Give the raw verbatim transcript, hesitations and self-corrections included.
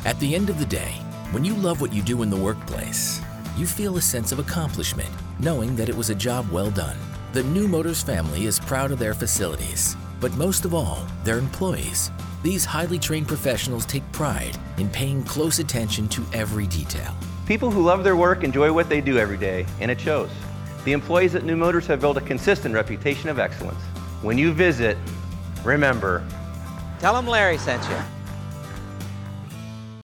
At the end of the day, when you love what you do in the workplace, you feel a sense of accomplishment, knowing that it was a job well done. The New Motors family is proud of their facilities, but most of all, their employees. These highly trained professionals take pride in paying close attention to every detail. People who love their work enjoy what they do every day, and it shows. The employees at New Motors have built a consistent reputation of excellence. When you visit, remember, tell them Larry sent you.